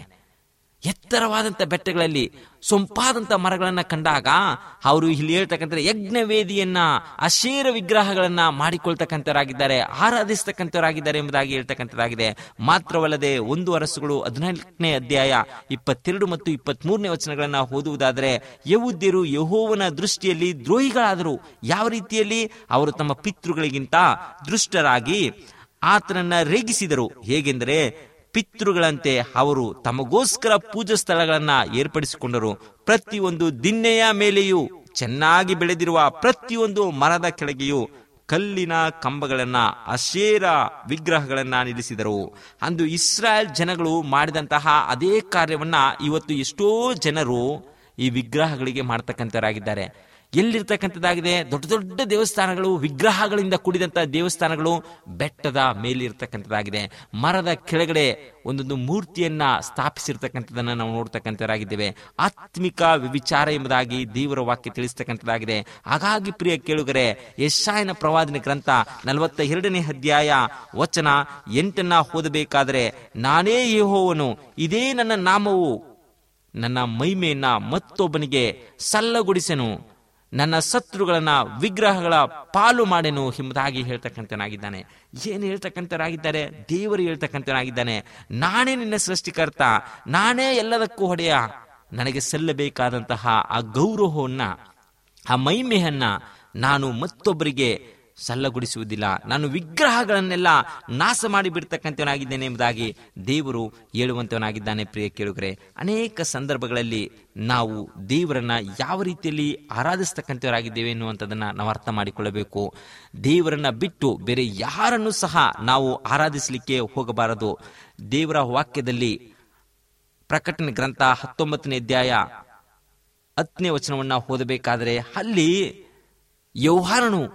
Speaker 4: ಎತ್ತರವಾದಂಥ ಬೆಟ್ಟಗಳಲ್ಲಿ ಸೊಂಪಾದಂಥ ಮರಗಳನ್ನ ಕಂಡಾಗ ಅವರು ಇಲ್ಲಿ ಹೇಳ್ತಕ್ಕಂಥ ಯಜ್ಞವೇದಿಯನ್ನ, ಅಶೇರ ವಿಗ್ರಹಗಳನ್ನ ಮಾಡಿಕೊಳ್ತಕ್ಕಂಥವರಾಗಿದ್ದಾರೆ, ಆರಾಧಿಸ್ತಕ್ಕಂಥವರಾಗಿದ್ದಾರೆ ಎಂಬುದಾಗಿ ಹೇಳ್ತಕ್ಕಂಥದ್ದಾಗಿದೆ. ಮಾತ್ರವಲ್ಲದೆ ಒಂದು ಅರಸುಗಳು ಹದಿನಾಲ್ಕನೇ ಅಧ್ಯಾಯ ಇಪ್ಪತ್ತೆರಡು ಮತ್ತು ಇಪ್ಪತ್ತ್ ಮೂರನೇ ವಚನಗಳನ್ನ ಓದುವುದಾದರೆ, ಯೆಹೂದ್ಯರು ಯೆಹೋವನ ದೃಷ್ಟಿಯಲ್ಲಿ ದ್ರೋಹಿಗಳಾದರು. ಯಾವ ರೀತಿಯಲ್ಲಿ? ಅವರು ತಮ್ಮ ಪಿತೃಗಳಿಗಿಂತ ದುಷ್ಟರಾಗಿ ಆತನನ್ನ ರೇಗಿಸಿದರು. ಹೇಗೆಂದರೆ ಪಿತೃಗಳಂತೆ ಅವರು ತಮಗೋಸ್ಕರ ಪೂಜಾ ಸ್ಥಳಗಳನ್ನ ಏರ್ಪಡಿಸಿಕೊಂಡರು. ಪ್ರತಿಯೊಂದು ದಿನ್ನೆಯ ಮೇಲೆಯೂ, ಚೆನ್ನಾಗಿ ಬೆಳೆದಿರುವ ಪ್ರತಿಯೊಂದು ಮರದ ಕೆಳಗೆಯೂ ಕಲ್ಲಿನ ಕಂಬಗಳನ್ನ, ಅಶೇರ ವಿಗ್ರಹಗಳನ್ನ ನಿಲ್ಲಿಸಿದರು. ಅಂದು ಇಸ್ರಾಯೇಲ್ ಜನಗಳು ಮಾಡಿದಂತಹ ಅದೇ ಕಾರ್ಯವನ್ನ ಇವತ್ತು ಎಷ್ಟೋ ಜನರು ಈ ವಿಗ್ರಹಗಳಿಗೆ ಮಾಡ್ತಕ್ಕಂಥವರಾಗಿದ್ದಾರೆ. ಎಲ್ಲಿರ್ತಕ್ಕಂಥದ್ದಾಗಿದೆ? ದೊಡ್ಡ ದೊಡ್ಡ ದೇವಸ್ಥಾನಗಳು, ವಿಗ್ರಹಗಳಿಂದ ಕೂಡಿದಂತಹ ದೇವಸ್ಥಾನಗಳು ಬೆಟ್ಟದ ಮೇಲಿರ್ತಕ್ಕಂಥದ್ದಾಗಿದೆ. ಮರದ ಕೆಳಗಡೆ ಒಂದೊಂದು ಮೂರ್ತಿಯನ್ನ ಸ್ಥಾಪಿಸಿರ್ತಕ್ಕಂಥದನ್ನ ನಾವು ನೋಡ್ತಕ್ಕಂಥವರಾಗಿದ್ದೇವೆ. ಆತ್ಮಿಕ ವಿಚಾರ ಎಂಬುದಾಗಿ ದೇವರ ವಾಕ್ಯ ತಿಳಿಸ್ತಕ್ಕಂಥದ್ದಾಗಿದೆ. ಹಾಗಾಗಿ ಪ್ರಿಯ ಕೇಳುಗರೆ, ಯೆಶಾಯನ ಪ್ರವಾದನೆ ಗ್ರಂಥ ನಲವತ್ತ ಎರಡನೇ ಅಧ್ಯಾಯ ವಚನ ಎಂಟನ್ನ ಓದಬೇಕಾದರೆ, ನಾನೇ ಯೆಹೋವನು, ಇದೇ ನನ್ನ ನಾಮವು, ನನ್ನ ಮಹಿಮೆಯನ್ನ ಮತ್ತೊಬ್ಬನಿಗೆ ಸಲ್ಲಗೊಡಿಸೆನು, ನನ್ನ ಶತ್ರುಗಳನ್ನ ವಿಗ್ರಹಗಳ ಪಾಲು ಮಾಡೆನು ಎಂಬುದಾಗಿ ಹೇಳ್ತಕ್ಕಂಥನಾಗಿದ್ದಾನೆ. ಏನು ಹೇಳ್ತಕ್ಕಂಥವರಾಗಿದ್ದಾರೆ? ದೇವರು ಹೇಳ್ತಕ್ಕಂಥವನಾಗಿದ್ದಾನೆ. ನಾನೇ ನಿನ್ನ ಸೃಷ್ಟಿಕರ್ತ, ನಾನೇ ಎಲ್ಲದಕ್ಕೂ ಹೊಡೆಯ. ನನಗೆ ಸಲ್ಲಬೇಕಾದಂತಹ ಆ ಗೌರವವನ್ನ, ಆ ಮಹಿಮೆಯನ್ನ ನಾನು ಮತ್ತೊಬ್ಬರಿಗೆ ಸಲ್ಲಗೊಡಿಸುವುದಿಲ್ಲ. ನಾನು ವಿಗ್ರಹಗಳನ್ನೆಲ್ಲ ನಾಶ ಮಾಡಿ ಬಿಡ್ತಕ್ಕಂಥವನಾಗಿದ್ದೇನೆ ಎಂಬುದಾಗಿ ದೇವರು ಹೇಳುವಂತವನಾಗಿದ್ದಾನೆ. ಪ್ರಿಯ ಕೇಳುಗರೆ, ಅನೇಕ ಸಂದರ್ಭಗಳಲ್ಲಿ ನಾವು ದೇವರನ್ನ ಯಾವ ರೀತಿಯಲ್ಲಿ ಆರಾಧಿಸ್ತಕ್ಕಂಥವರಾಗಿದ್ದೇವೆ ಎನ್ನುವಂಥದ್ದನ್ನ ನಾವು ಅರ್ಥ ಮಾಡಿಕೊಳ್ಳಬೇಕು. ದೇವರನ್ನ ಬಿಟ್ಟು ಬೇರೆ ಯಾರನ್ನು ಸಹ ನಾವು ಆರಾಧಿಸಲಿಕ್ಕೆ ಹೋಗಬಾರದು. ದೇವರ ವಾಕ್ಯದಲ್ಲಿ ಪ್ರಕಟಣೆ ಗ್ರಂಥ ಹತ್ತೊಂಬತ್ತನೇ ಅಧ್ಯಾಯ ಹತ್ತನೇ ವಚನವನ್ನ ಓದಬೇಕಾದರೆ, ಅಲ್ಲಿ ಯೌಹಾನನು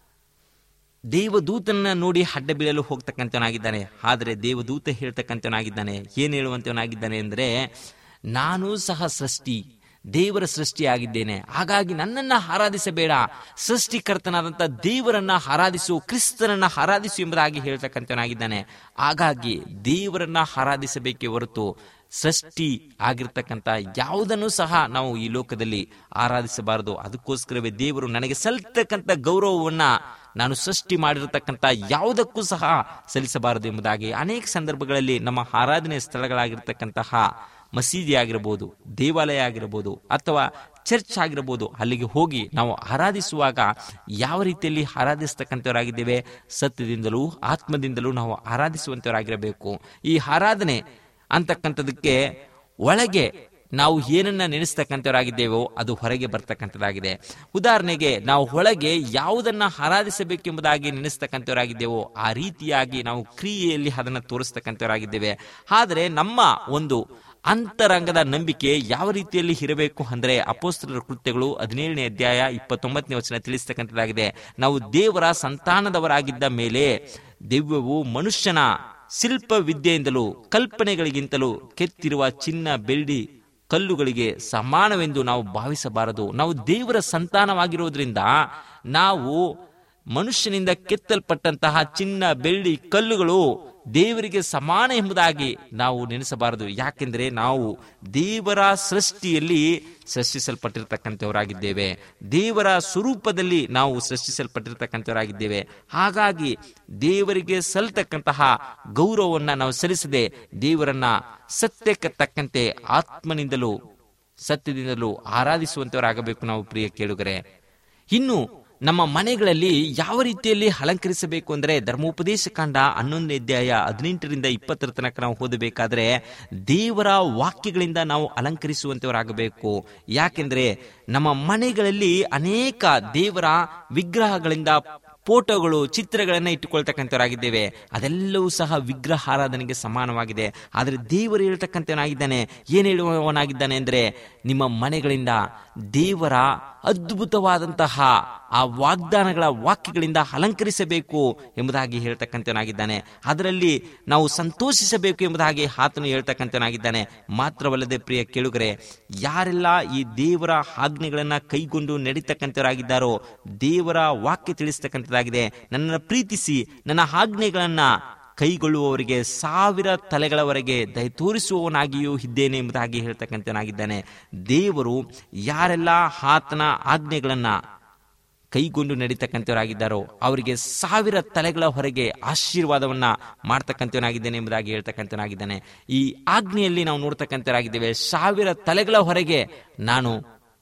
Speaker 4: ದೇವದೂತನನ್ನ ನೋಡಿ ಅಡ್ಡ ಬೀಳಲು ಹೋಗ್ತಕ್ಕಂಥವನಾಗಿದ್ದಾನೆ. ಆದರೆ ದೇವದೂತ ಹೇಳ್ತಕ್ಕಂಥವನಾಗಿದ್ದಾನೆ. ಏನು ಹೇಳುವಂತವನಾಗಿದ್ದಾನೆ ಅಂದರೆ, ನಾನು ಸಹ ಸೃಷ್ಟಿ, ದೇವರ ಸೃಷ್ಟಿಯಾಗಿದ್ದೇನೆ, ಹಾಗಾಗಿ ನನ್ನನ್ನ ಆರಾಧಿಸಬೇಡ, ಸೃಷ್ಟಿಕರ್ತನಾದಂಥ ದೇವರನ್ನ ಆರಾಧಿಸು, ಕ್ರಿಸ್ತನನ್ನ ಆರಾಧಿಸು ಎಂಬುದಾಗಿ ಹೇಳ್ತಕ್ಕಂಥವನಾಗಿದ್ದಾನೆ. ಹಾಗಾಗಿ ದೇವರನ್ನ ಆರಾಧಿಸಬೇಕೇ ಹೊರತು ಸೃಷ್ಟಿ ಆಗಿರ್ತಕ್ಕಂಥ ಯಾವುದನ್ನು ಸಹ ನಾವು ಈ ಲೋಕದಲ್ಲಿ ಆರಾಧಿಸಬಾರದು. ಅದಕ್ಕೋಸ್ಕರವೇ ದೇವರು ನನಗೆ ಸಲ್ತಕ್ಕಂಥ ಗೌರವವನ್ನ ನಾನು ಸೃಷ್ಟಿ ಮಾಡಿರತಕ್ಕಂಥ ಯಾವುದಕ್ಕೂ ಸಹ ಸಲ್ಲಿಸಬಾರದು ಎಂಬುದಾಗಿ ಅನೇಕ ಸಂದರ್ಭಗಳಲ್ಲಿ ನಮ್ಮ ಆರಾಧನೆ ಸ್ಥಳಗಳಾಗಿರ್ತಕ್ಕಂತಹ ಮಸೀದಿ ಆಗಿರಬಹುದು, ದೇವಾಲಯ ಆಗಿರಬಹುದು, ಅಥವಾ ಚರ್ಚ್ ಆಗಿರಬಹುದು, ಅಲ್ಲಿಗೆ ಹೋಗಿ ನಾವು ಆರಾಧಿಸುವಾಗ ಯಾವ ರೀತಿಯಲ್ಲಿ ಆರಾಧಿಸ್ತಕ್ಕಂಥವರಾಗಿದ್ದೇವೆ? ಸತ್ಯದಿಂದಲೂ ಆತ್ಮದಿಂದಲೂ ನಾವು ಆರಾಧಿಸುವಂಥವರಾಗಿರಬೇಕು. ಈ ಆರಾಧನೆ ಅಂತಕ್ಕಂಥದಕ್ಕೆ ಒಳಗೆ ನಾವು ಏನನ್ನ ನೆನೆಸ್ತಕ್ಕಂಥವರಾಗಿದ್ದೇವೋ ಅದು ಹೊರಗೆ ಬರ್ತಕ್ಕಂಥದ್ದಾಗಿದೆ. ಉದಾಹರಣೆಗೆ, ನಾವು ಒಳಗೆ ಯಾವುದನ್ನ ಆರಾಧಿಸಬೇಕೆಂಬುದಾಗಿ ನೆನೆಸ್ತಕ್ಕಂಥವರಾಗಿದ್ದೇವೋ ಆ ರೀತಿಯಾಗಿ ನಾವು ಕ್ರಿಯೆಯಲ್ಲಿ ಅದನ್ನು ತೋರಿಸ್ತಕ್ಕಂಥವರಾಗಿದ್ದೇವೆ. ಆದರೆ ನಮ್ಮ ಒಂದು ಅಂತರಂಗದ ನಂಬಿಕೆ ಯಾವ ರೀತಿಯಲ್ಲಿ ಇರಬೇಕು ಅಂದ್ರೆ, ಅಪೊಸ್ತಲರ ಕೃತ್ಯಗಳು ಹದಿನೇಳನೇ ಅಧ್ಯಾಯ ಇಪ್ಪತ್ತೊಂಬತ್ತನೇ ವಚನ ತಿಳಿಸ್ತಕ್ಕಂಥದ್ದಾಗಿದೆ. ನಾವು ದೇವರ ಸಂತಾನದವರಾಗಿದ್ದ ಮೇಲೆ ದೆವ್ಯವು ಮನುಷ್ಯನ ಶಿಲ್ಪ ವಿದ್ಯೆಯಿಂದಲೂ ಕಲ್ಪನೆಗಳಿಗಿಂತಲೂ ಕೆತ್ತಿರುವ ಚಿನ್ನ ಬೆಳ್ಳಿ ಕಲ್ಲುಗಳಿಗೆ ಸಮಾನವೆಂದು ನಾವು ಭಾವಿಸಬಾರದು. ನಾವು ದೇವರ ಸಂತಾನವಾಗಿರೋದ್ರಿಂದ ನಾವು ಮನುಷ್ಯನಿಂದ ಕೆತ್ತಲ್ಪಟ್ಟಂತಹ ಚಿನ್ನ ಬೆಳ್ಳಿ ಕಲ್ಲುಗಳು ದೇವರಿಗೆ ಸಮಾನ ಎಂಬುದಾಗಿ ನಾವು ನೆನೆಸಬಾರದು. ಯಾಕೆಂದ್ರೆ ನಾವು ದೇವರ ಸೃಷ್ಟಿಯಲ್ಲಿ ಸೃಷ್ಟಿಸಲ್ಪಟ್ಟಿರ್ತಕ್ಕಂಥವರಾಗಿದ್ದೇವೆ, ದೇವರ ಸ್ವರೂಪದಲ್ಲಿ ನಾವು ಸೃಷ್ಟಿಸಲ್ಪಟ್ಟಿರ್ತಕ್ಕಂಥವರಾಗಿದ್ದೇವೆ. ಹಾಗಾಗಿ ದೇವರಿಗೆ ಸಲ್ತಕ್ಕಂತಹ ಗೌರವವನ್ನು ನಾವು ಸಲ್ಲಿಸದೆ ದೇವರನ್ನ ಸತ್ಯಕ್ಕೆ ತಕ್ಕಂತೆ ಆತ್ಮನಿಂದಲೂ ಸತ್ಯದಿಂದಲೂ ಆರಾಧಿಸುವಂತವರಾಗಬೇಕು ನಾವು, ಪ್ರಿಯ ಕೇಳುಗರೆ. ಇನ್ನು ನಮ್ಮ ಮನೆಗಳಲ್ಲಿ ಯಾವ ರೀತಿಯಲ್ಲಿ ಅಲಂಕರಿಸಬೇಕು ಅಂದ್ರೆ, ಧರ್ಮೋಪದೇಶ ಕಾಂಡ ಹನ್ನೊಂದನೇ ಅಧ್ಯಾಯ ಹದಿನೆಂಟರಿಂದ ಇಪ್ಪತ್ತರ ತನಕ ನಾವು ಓದಬೇಕಾದ್ರೆ ದೇವರ ವಾಕ್ಯಗಳಿಂದ ನಾವು ಅಲಂಕರಿಸುವಂತವರಾಗಬೇಕು. ಯಾಕೆಂದ್ರೆ ನಮ್ಮ ಮನೆಗಳಲ್ಲಿ ಅನೇಕ ದೇವರ ವಿಗ್ರಹಗಳಿಂದ ಫೋಟೋಗಳು, ಚಿತ್ರಗಳನ್ನ ಇಟ್ಟುಕೊಳ್ತಕ್ಕಂಥವರಾಗಿದ್ದೇವೆ. ಅದೆಲ್ಲವೂ ಸಹ ವಿಗ್ರಹ ಆರಾಧನೆಗೆ ಸಮಾನವಾಗಿದೆ. ಆದರೆ ದೇವರು ಹೇಳ್ತಕ್ಕಂಥವನಾಗಿದ್ದಾನೆ, ಏನ್ ಹೇಳುವವನಾಗಿದ್ದಾನೆ ಅಂದ್ರೆ, ನಿಮ್ಮ ಮನೆಗಳಿಂದ ದೇವರ ಅದ್ಭುತವಾದಂತಹ ಆ ವಾಗ್ದಾನಗಳ ವಾಕ್ಯಗಳಿಂದ ಅಲಂಕರಿಸಬೇಕು ಎಂಬುದಾಗಿ ಹೇಳ್ತಕ್ಕಂಥವನಾಗಿದ್ದಾನೆ. ಅದರಲ್ಲಿ ನಾವು ಸಂತೋಷಿಸಬೇಕು ಎಂಬುದಾಗಿ ಆತನು ಹೇಳ್ತಕ್ಕಂಥವನಾಗಿದ್ದಾನೆ. ಮಾತ್ರವಲ್ಲದೆ ಪ್ರಿಯ ಕೇಳುಗರೆ, ಯಾರೆಲ್ಲ ಈ ದೇವರ ಆಜ್ಞೆಗಳನ್ನ ಕೈಗೊಂಡು ನಡೀತಕ್ಕಂಥವರಾಗಿದ್ದಾರೋ, ದೇವರ ವಾಕ್ಯ ತಿಳಿಸ್ತಕ್ಕಂಥದ್ದಾಗಿದೆ, ನನ್ನನ್ನು ಪ್ರೀತಿಸಿ ನನ್ನ ಆಜ್ಞೆಗಳನ್ನ ಕೈಗೊಳ್ಳುವವರಿಗೆ ಸಾವಿರ ತಲೆಗಳವರೆಗೆ ದಯ ತೋರಿಸುವವನಾಗಿಯೂ ಇದ್ದೇನೆ ಎಂಬುದಾಗಿ ಹೇಳ್ತಕ್ಕಂಥವನಾಗಿದ್ದಾನೆ. ದೇವರು ಯಾರೆಲ್ಲ ಆತನ ಆಜ್ಞೆಗಳನ್ನ ಕೈಗೊಂಡು ನಡೀತಕ್ಕಂಥವರಾಗಿದ್ದಾರೋ ಅವರಿಗೆ ಸಾವಿರ ತಲೆಗಳ ಹೊರಗೆ ಆಶೀರ್ವಾದವನ್ನ ಮಾಡ್ತಕ್ಕಂಥವನಾಗಿದ್ದೇನೆ ಎಂಬುದಾಗಿ ಹೇಳ್ತಕ್ಕಂಥವನಾಗಿದ್ದಾನೆ. ಈ ಆಜ್ಞೆಯಲ್ಲಿ ನಾವು ನೋಡ್ತಕ್ಕಂಥವರಾಗಿದ್ದೇವೆ, ಸಾವಿರ ತಲೆಗಳ ಹೊರಗೆ ನಾನು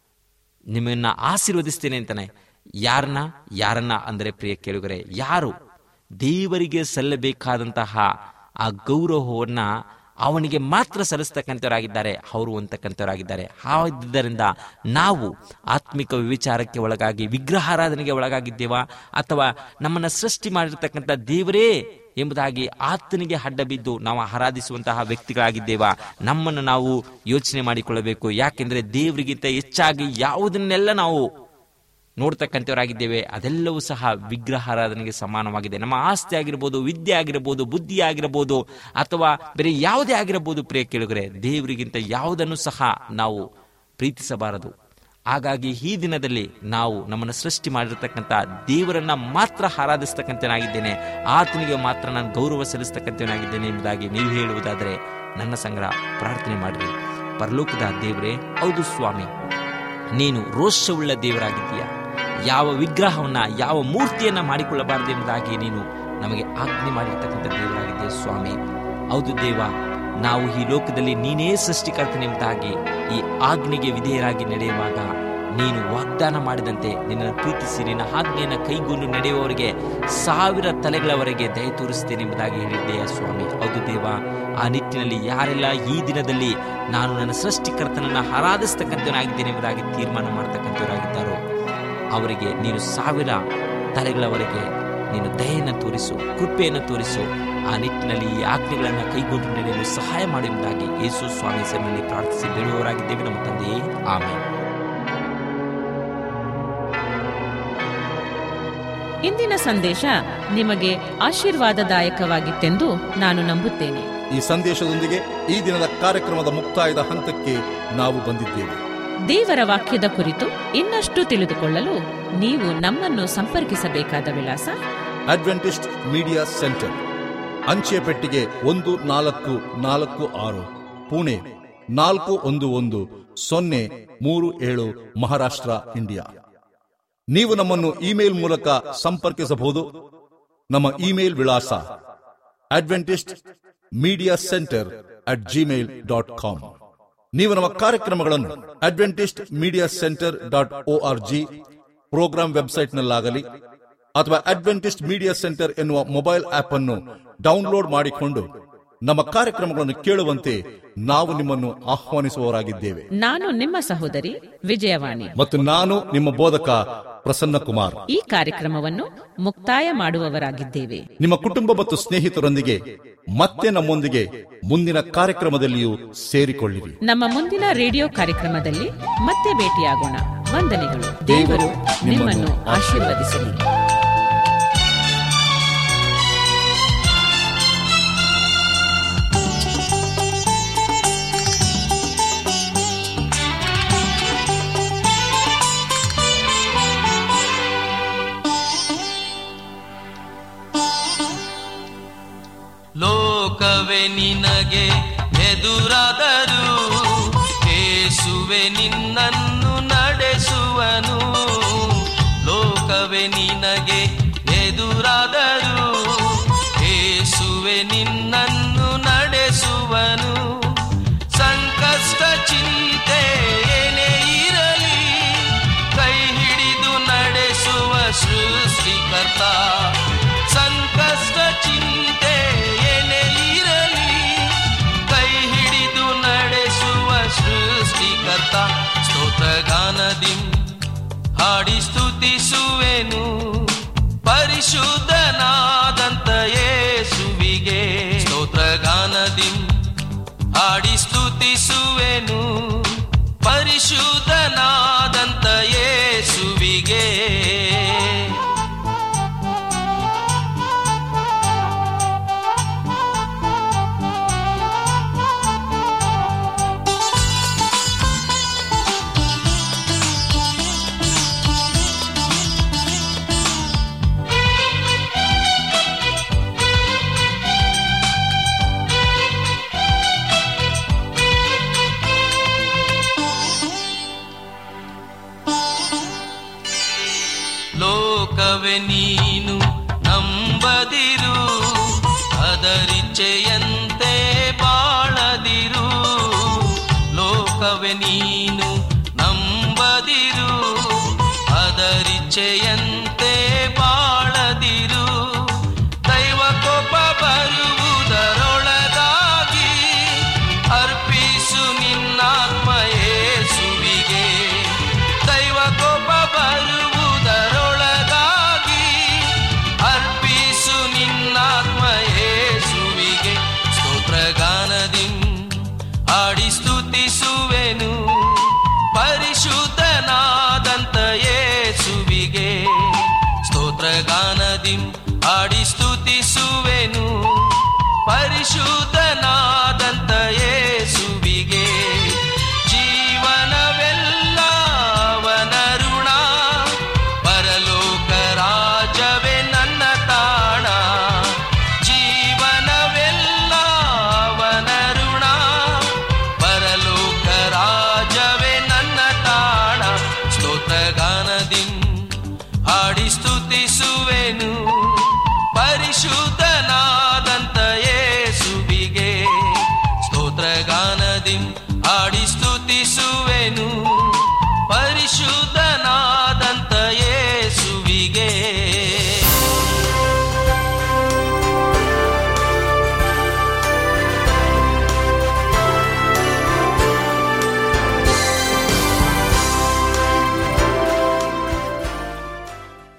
Speaker 4: ನಿಮ್ಮನ್ನ ಆಶೀರ್ವದಿಸ್ತೇನೆ ಅಂತಾನೆ. ಯಾರನ್ನ ಯಾರನ್ನ ಅಂದ್ರೆ ಪ್ರಿಯ ಕೇಳುಗರೆ, ಯಾರು ದೇವರಿಗೆ ಸಲ್ಲಬೇಕಾದಂತಹ ಆ ಗೌರವವನ್ನ ಅವನಿಗೆ ಮಾತ್ರ ಸಲ್ಲಿಸ್ತಕ್ಕಂಥವರಾಗಿದ್ದಾರೆ, ಅವರು ಅಂತಕ್ಕಂಥವರಾಗಿದ್ದಾರೆ. ಆದ್ದರಿಂದ ನಾವು ಆತ್ಮಿಕ ವಿಚಾರಕ್ಕೆ ಒಳಗಾಗಿ ವಿಗ್ರಹಾರಾಧನೆಗೆ ಒಳಗಾಗಿದ್ದೇವಾ, ಅಥವಾ ನಮ್ಮನ್ನ ಸೃಷ್ಟಿ ಮಾಡಿರ್ತಕ್ಕಂಥ ದೇವರೇ ಎಂಬುದಾಗಿ ಆತನಿಗೆ ಅಡ್ಡ ಬಿದ್ದು ನಾವು ಆರಾಧಿಸುವಂತಹ ವ್ಯಕ್ತಿಗಳಾಗಿದ್ದೇವಾ? ನಮ್ಮನ್ನು ನಾವು ಯೋಚನೆ ಮಾಡಿಕೊಳ್ಳಬೇಕು. ಯಾಕೆಂದ್ರೆ ದೇವರಿಗಿಂತ ಹೆಚ್ಚಾಗಿ ಯಾವುದನ್ನೆಲ್ಲ ನಾವು ನೋಡ್ತಕ್ಕಂಥವರಾಗಿದ್ದೇವೆ ಅದೆಲ್ಲವೂ ಸಹ ವಿಗ್ರಹಾರಾಧನೆಗೆ ಸಮಾನವಾಗಿದೆ. ನಮ್ಮ ಆಸ್ತಿ ಆಗಿರ್ಬೋದು, ವಿದ್ಯೆ ಆಗಿರಬಹುದು, ಬುದ್ಧಿ ಆಗಿರಬಹುದು, ಅಥವಾ ಬೇರೆ ಯಾವುದೇ ಆಗಿರಬಹುದು, ಪ್ರಿಯ ಕೇಳುಗರೆ, ದೇವರಿಗಿಂತ ಯಾವುದನ್ನು ಸಹ ನಾವು ಪ್ರೀತಿಸಬಾರದು. ಹಾಗಾಗಿ ಈ ದಿನದಲ್ಲಿ ನಾವು ನಮ್ಮನ್ನು ಸೃಷ್ಟಿ ಮಾಡಿರ್ತಕ್ಕಂಥ ದೇವರನ್ನ ಮಾತ್ರ ಆರಾಧಿಸ್ತಕ್ಕಂಥನಾಗಿದ್ದೇನೆ, ಆತನಿಗೆ ಮಾತ್ರ ನಾನು ಗೌರವ ಸಲ್ಲಿಸ್ತಕ್ಕಂಥವನಾಗಿದ್ದೇನೆ ಎಂಬುದಾಗಿ ನೀವು ಹೇಳುವುದಾದರೆ ನನ್ನ ಸಂಗಡ ಪ್ರಾರ್ಥನೆ ಮಾಡಿರಿ. ಪರಲೋಕದ ದೇವರೇ, ಹೌದು ಸ್ವಾಮಿ, ನೀನು ರೋಷವುಳ್ಳ ದೇವರಾಗಿದ್ದೀಯ. ಯಾವ ವಿಗ್ರಹವನ್ನ, ಯಾವ ಮೂರ್ತಿಯನ್ನ ಮಾಡಿಕೊಳ್ಳಬಾರದು ಎಂಬುದಾಗಿ ನೀನು ನಮಗೆ ಆಜ್ಞೆ ಮಾಡಿರ್ತಕ್ಕಂಥ ದೇವರಾಗಿದ್ದೀಯ ಸ್ವಾಮಿ. ಹೌದು ದೇವ, ನಾವು ಈ ಲೋಕದಲ್ಲಿ ನೀನೇ ಸೃಷ್ಟಿಕರ್ತನೆಂಬುದಾಗಿ ಈ ಆಜ್ಞೆಗೆ ವಿಧೇಯರಾಗಿ ನಡೆಯುವಾಗ ನೀನು ವಾಗ್ದಾನ ಮಾಡಿದಂತೆ ನಿನ್ನನ್ನು ಪ್ರೀತಿಸಿ ನಿನ್ನ ಆಜ್ಞೆಯನ್ನು ಕೈಗೊಂಡು ನಡೆಯುವವರಿಗೆ ಸಾವಿರ ತಲೆಗಳವರೆಗೆ ದಯ ತೋರಿಸ್ತೇನೆ ಎಂಬುದಾಗಿ ಹೇಳಿದ್ದೀಯ ಸ್ವಾಮಿ. ಹೌದು ದೇವ, ಆ ನಿಟ್ಟಿನಲ್ಲಿ ಯಾರೆಲ್ಲ ಈ ದಿನದಲ್ಲಿ ನಾನು ನನ್ನ ಸೃಷ್ಟಿಕರ್ತನನ್ನು ಆರಾಧಿಸ್ತಕ್ಕಂಥವನಾಗಿದ್ದೇನೆ ಎಂಬುದಾಗಿ ತೀರ್ಮಾನ ಮಾಡತಕ್ಕಂಥವರಾಗಿದ್ದಾರೋ ಅವರಿಗೆ ನೀನು ಸಾವಿರ ತಲೆಗಳವರೆಗೆ ನೀನು ದಯೆಯನ್ನು ತೋರಿಸು, ಕೃಪೆಯನ್ನು ತೋರಿಸು. ಆ ನಿಟ್ಟಿನಲ್ಲಿ ಈ ಆಜ್ಞೆಗಳನ್ನು ಕೈಗೊಂಡು ನಡೆಯಲು ಸಹಾಯ ಮಾಡುವುದಾಗಿ ಯೇಸು ಸ್ವಾಮಿ ಹೆಸರಿನಲ್ಲಿ ಪ್ರಾರ್ಥಿಸಿ ಬೇಡುವವರಾಗಿದ್ದೇವೆ ನಮ್ಮ ತಂದೆಯೇ, ಆಮೆನ್.
Speaker 1: ಇಂದಿನ ಸಂದೇಶ ನಿಮಗೆ ಆಶೀರ್ವಾದದಾಯಕವಾಗಿತ್ತೆಂದು ನಾನು ನಂಬುತ್ತೇನೆ.
Speaker 2: ಈ ಸಂದೇಶದೊಂದಿಗೆ ಈ ದಿನದ ಕಾರ್ಯಕ್ರಮದ ಮುಕ್ತಾಯದ ಹಂತಕ್ಕೆ ನಾವು ಬಂದಿದ್ದೇವೆ.
Speaker 1: ದೇವರ ವಾಕ್ಯದ ಕುರಿತು ಇನ್ನಷ್ಟು ತಿಳಿದುಕೊಳ್ಳಲು ನೀವು ನಮ್ಮನ್ನು ಸಂಪರ್ಕಿಸಬೇಕಾದ ವಿಳಾಸ:
Speaker 2: ಅಡ್ವೆಂಟಿಸ್ಟ್ ಮೀಡಿಯಾ ಸೆಂಟರ್, ಅಂಚೆ ಪೆಟ್ಟಿಗೆ ಒಂದು ನಾಲ್ಕು ನಾಲ್ಕು ಆರು, ಪುಣೆ ನಾಲ್ಕು ಒಂದು ಒಂದು ಸೊನ್ನೆ ಮೂರು ಏಳು, ಮಹಾರಾಷ್ಟ್ರ, ಇಂಡಿಯಾ. ನೀವು ನಮ್ಮನ್ನು ಇಮೇಲ್ ಮೂಲಕ ಸಂಪರ್ಕಿಸಬಹುದು. ನಮ್ಮ ಇಮೇಲ್ ವಿಳಾಸ adventist media centre at Gmail dot com. ನೀವು ನಮ್ಮ ಕಾರ್ಯಕ್ರಮಗಳನ್ನು adventist media centre dot O R G programme ವೆಬ್ಸೈಟ್ನಲ್ಲಾಗಲಿ ಅಥವಾ ಅಡ್ವೆಂಟಿಸ್ಟ್ ಮೀಡಿಯಾ ಸೆಂಟರ್ ಎನ್ನುವ ಮೊಬೈಲ್ ಆಪ್ ಅನ್ನು ಡೌನ್ಲೋಡ್ ಮಾಡಿಕೊಂಡು ನಮ್ಮ ಕಾರ್ಯಕ್ರಮಗಳನ್ನು ಕೇಳುವಂತೆ ನಾವು ನಿಮ್ಮನ್ನು ಆಹ್ವಾನಿಸುವವರಾಗಿದ್ದೇವೆ.
Speaker 1: ನಾನು ನಿಮ್ಮ ಸಹೋದರಿ ವಿಜಯವಾಣಿ
Speaker 2: ಮತ್ತು ನಾನು ನಿಮ್ಮ ಬೋಧಕ ಪ್ರಸನ್ನ ಕುಮಾರ್.
Speaker 1: ಈ ಕಾರ್ಯಕ್ರಮವನ್ನು ಮುಕ್ತಾಯ ಮಾಡುವವರಾಗಿದ್ದೇವೆ.
Speaker 2: ನಿಮ್ಮ ಕುಟುಂಬ ಮತ್ತು ಸ್ನೇಹಿತರೊಂದಿಗೆ ಮತ್ತೆ ನಮ್ಮೊಂದಿಗೆ ಮುಂದಿನ ಕಾರ್ಯಕ್ರಮದಲ್ಲಿಯೂ ಸೇರಿಕೊಳ್ಳಿರಿ.
Speaker 1: ನಮ್ಮ ಮುಂದಿನ ರೇಡಿಯೋ ಕಾರ್ಯಕ್ರಮದಲ್ಲಿ ಮತ್ತೆ ಭೇಟಿಯಾಗೋಣ. ವಂದನೆಗಳು. ದೇವರು ನಿಮ್ಮನ್ನು ಆಶೀರ್ವದಿಸಲಿ.
Speaker 3: ಲೋಕವೇ ನಿನಗೆ ಎದುರಾದರೂ ಯೇಸುವೆ ನಿನ್ನನ್ನು ನಡೆಸುವನು. ಲೋಕವೇ ನಿನಗೆ ಎದುರಾದರೂ ಯೇಸುವೆ ನಿನ್ನನ್ನು ನಡೆಸುವನು. ಸಂಕಷ್ಟ ಚಿಂತೆ ಏನೇ ಇರಲಿ ಕೈ ಹಿಡಿದು ನಡೆಸುವ ಸೃಷ್ಟಿಕರ್ತ. ಸಂಕಷ್ಟ ಚಿಂತೆ ಏನೇ ಇರಲಿ ಕೈ ಹಿಡಿದು ನಡೆಸುವ ಸೃಷ್ಟಿಕರ್ತ. ಸ್ತೋತ್ರಗಾನದಿ ಹಾಡಿ ಸ್ತುತಿಸುವೆನು ಪರಿಶುದ್ಧನಾದಂತ ಯೇಸುವಿಗೆ. ಸ್ತೋತ್ರಗಾನದಿ ಹಾಡಿ ಸ್ತುತಿಸುವೆನು ಪರಿಶುದ್ಧನಾದಂತ ಯೇಸುವಿಗೆ. ಲೋಕವೇ ನೀನು ನಂಬದಿರು, ಅದರಿಚ್ಛೆಯಂತೆ ಬಾಳದಿರು. ಲೋಕವೇ ನೀನು ನಂಬದಿರು, ಅದರಿಚ್ಛೆಯಂತೆ ಬಾಳದಿರು. ದೈವ ಕೋಪ ಬರುವುದರೊಳಗಾಗಿ ಅರ್ಪಿಸು ನಿನ್ನಾತ್ಮ ಯೇಸುವಿಗೆ. ದೈವ ಕೋಪ ಬರುವುದರೊಳಗಾಗಿ ಅರ್ಪಿಸು ನಿನ್ನಾತ್ಮ ಯೇಸುವಿಗೆ. ಸ್ತೋತ್ರಗಾನದಿ ಹಾಡಿ ಸ್ತುತಿಸುವೆನು ಪರಿಶುದ್ಧನಾದಂತ ಯೇಸುವಿಗೆ. ಸ್ತೋತ್ರಗಾನದಿ ಹಾಡಿ ಸ್ತುತಿಸುವೆನು ಪರಿಶುದ್ಧನಾದ